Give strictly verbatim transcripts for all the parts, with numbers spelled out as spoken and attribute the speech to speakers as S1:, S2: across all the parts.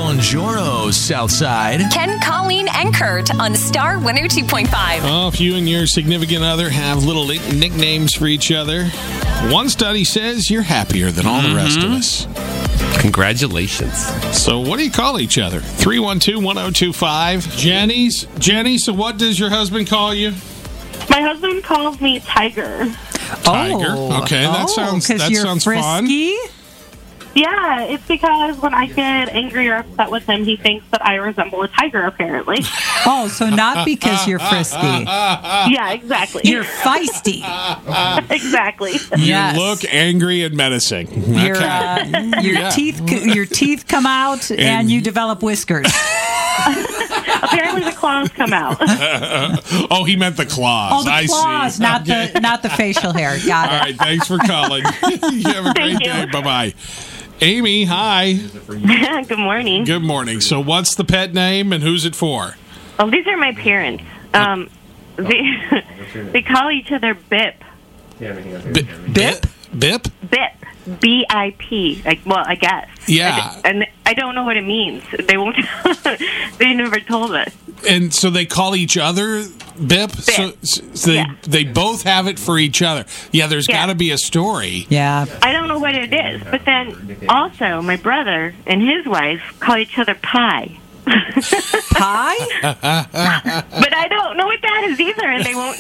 S1: Buongiorno, Southside.
S2: Ken, Colleen, and Kurt on Star one oh two point five.
S3: Oh, if you and your significant other have little nicknames for each other, one study says you're happier than all the rest of us.
S4: Congratulations.
S3: So what do you call each other? three one two, one oh two five. Jenny's. Jenny, so what does your husband call you?
S5: My husband calls me Tiger.
S3: Tiger.
S6: Oh.
S3: Okay, that
S6: oh,
S3: sounds that
S6: you're
S3: sounds
S6: frisky?
S3: fun.
S5: Yeah, it's because when I get angry or upset with him, he thinks that I resemble a tiger, apparently.
S6: Oh, so not because you're frisky.
S5: Yeah, exactly.
S6: You're feisty.
S5: Exactly.
S3: You
S6: Yes.
S3: look angry and menacing.
S6: Your,
S3: Okay.
S6: uh, your
S3: Yeah.
S6: teeth, your teeth come out, and,
S3: And-
S6: you develop whiskers.
S5: Apparently the claws come out.
S3: Oh, he meant the claws.
S6: Oh, the
S3: I
S6: claws,
S3: see.
S6: not
S3: Okay.
S6: the not the facial hair. Got it.
S3: All right, thanks for calling. You have a great
S5: Thank
S3: day.
S5: you.
S3: Bye-bye. Amy, hi.
S5: Good morning.
S3: Good morning. So what's the pet name and who's it for?
S5: Well, these are my parents. Um, they, they call each other Bip.
S3: B-
S6: Bip?
S3: Bip?
S5: Bip. B I P. Like, well, I guess.
S3: Yeah.
S5: And I don't know what it means. They won't. They never told us.
S3: And so they call each other Bip? So, so they,
S5: Yeah.
S3: they both have it for each other. Yeah, there's
S5: Yeah.
S3: got to be a story.
S6: Yeah.
S5: I don't know what it is. But then also, my brother and his wife call each other Pie.
S6: Pie?
S5: But I don't know what that is either, and they won't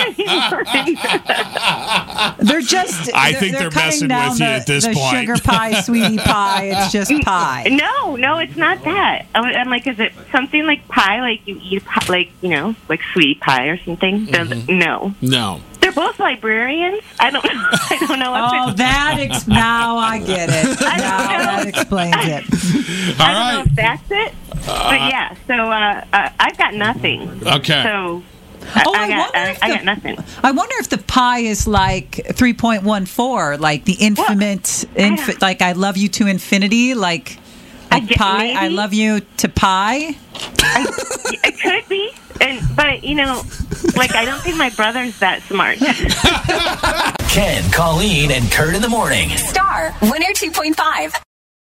S5: tell me.
S6: They're just.
S3: I
S6: they're,
S3: think
S6: they're
S3: they're
S6: cutting
S3: messing
S6: down
S3: with you
S6: the,
S3: at this
S6: the
S3: point.
S6: sugar pie, sweetie pie. It's just pie.
S5: No, no, it's not that. I was- I'm like, is it something like pie, like you eat, pie, like, you know, like sweetie pie or something?
S3: Mm-hmm.
S5: No.
S3: No.
S5: They're both librarians. I don't know. I don't know what
S6: Oh,
S5: to
S6: that ex- now I get it.
S5: I don't
S6: Now
S5: know.
S6: that explains it.
S3: All
S5: I don't
S3: right.
S5: know if that's it. But yeah, so uh, uh, I've got nothing.
S3: Okay.
S5: So I,
S6: Oh,
S5: I
S6: I
S5: got
S6: wonder
S5: I,
S6: if
S5: I
S6: the-
S5: got nothing.
S6: I wonder if the pi is like three point one four, like the infinite, infi- like I love you to infinity, like,
S5: I
S6: like
S5: get-
S6: pi. I
S5: maybe.
S6: love you to pi.
S5: I, it could be, and but you know, like I don't think my brother's that smart.
S1: Ken, Colleen, and Kurt in the morning.
S2: Star one oh two point five.